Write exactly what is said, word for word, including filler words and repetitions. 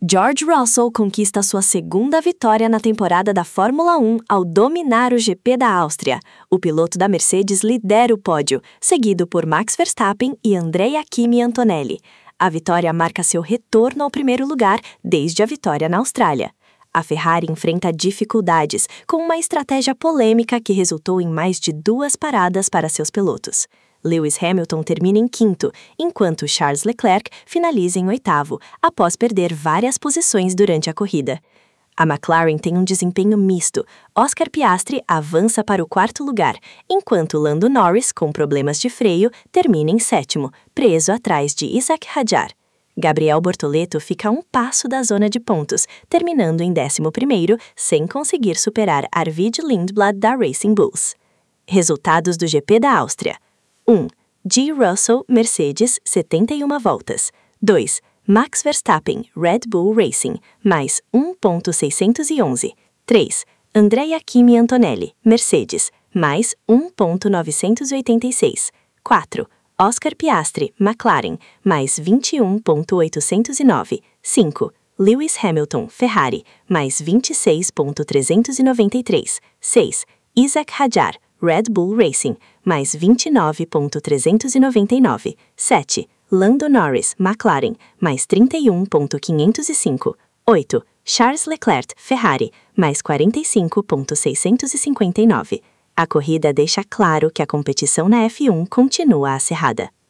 George Russell conquista sua segunda vitória na temporada da Fórmula um ao dominar o G P da Áustria. O piloto da Mercedes lidera o pódio, seguido por Max Verstappen e Andrea Kimi Antonelli. A vitória marca seu retorno ao primeiro lugar desde a vitória na Austrália. A Ferrari enfrenta dificuldades, com uma estratégia polêmica que resultou em mais de duas paradas para seus pilotos. Lewis Hamilton termina em quinto, enquanto Charles Leclerc finaliza em oitavo, após perder várias posições durante a corrida. A McLaren tem um desempenho misto. Oscar Piastri avança para o quarto lugar, enquanto Lando Norris, com problemas de freio, termina em sétimo, preso atrás de Isack Hadjar. Gabriel Bortoleto fica a um passo da zona de pontos, terminando em décimo primeiro, sem conseguir superar Arvid Lindblad da Racing Bulls. Resultados do G P da Áustria. um. G. Russell, Mercedes, setenta e uma voltas. dois. Max Verstappen, Red Bull Racing, mais um ponto seiscentos e onze. três. Andrea Kimi Antonelli, Mercedes, mais um ponto novecentos e oitenta e seis. quatro. Oscar Piastri, McLaren, mais vinte e um ponto oitocentos e nove. cinco. Lewis Hamilton, Ferrari, mais vinte e seis ponto trezentos e noventa e três. seis. Isack Hadjar, Red Bull Racing, mais vinte e nove ponto trezentos e noventa e nove. sete. Lando Norris, McLaren, mais trinta e um ponto quinhentos e cinco. oito. Charles Leclerc, Ferrari, mais quarenta e cinco ponto seiscentos e cinquenta e nove. A corrida deixa claro que a competição na F um continua acirrada.